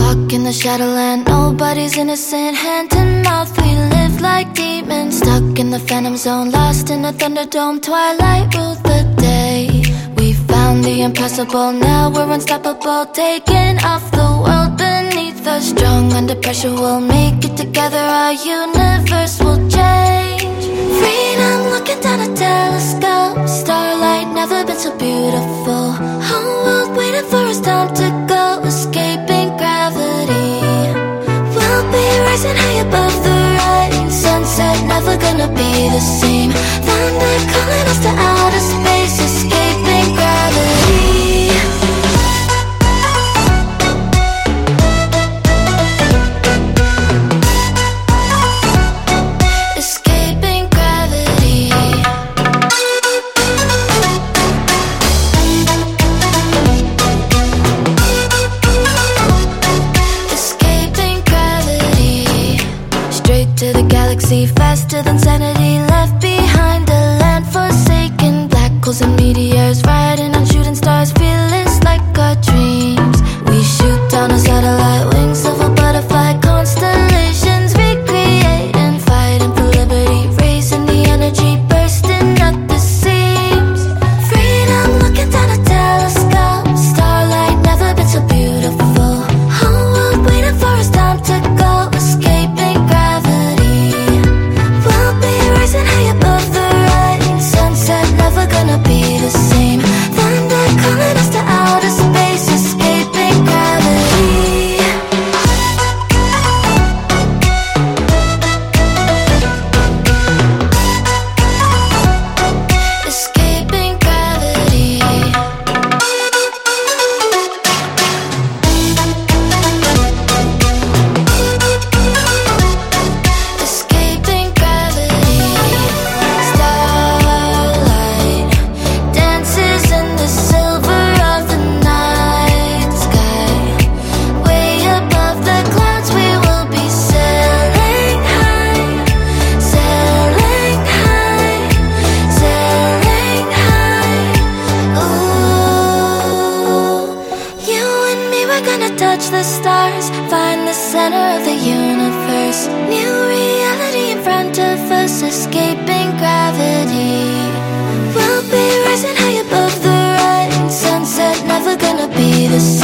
Walk in the shadowland, nobody's innocent. Hand in mouth, we live like demons. Stuck in the phantom zone, lost in the thunderdome. Twilight ruled the day. We found the impossible, now we're unstoppable. Taking off the world beneath us. Strong under pressure, we'll make it together. Our universe will change. Freedom, looking down a telescope. Starlight, never been so beautiful. Whole world waiting for us, time to go. Escaping gravity. We'll be rising high above the rain. Sunset, never gonna be the same. Thunder calling us to outer space. Escaping gravity. Faster than sanity, left behind a land forsaken. Black holes and meteors, riding on shooting stars, fearless like our dreams. We shoot down a satellite, wings of a butterfly, constellations recreating, fighting for liberty, raising the energy, bursting at the seams. Freedom, looking down a telescope. Starlight, never been so beautiful. Whole world waiting for us, time to go. Escaping gravity. Rising high above the rain. Sunset, never gonna be the same. Thunder calling us to outer space. Escaping gravity. Escaping gravity. Escaping gravity. Starlight dances in the silver of the night sky. Way above the clouds, we will be sailing high, sailing high, sailing high. Ooh, you and me, we're gonna touch the stars, find the center of the universe. New reality in front of us, escaping gravity. We'll be rising high above the rain. Sunset, never gonna be the same.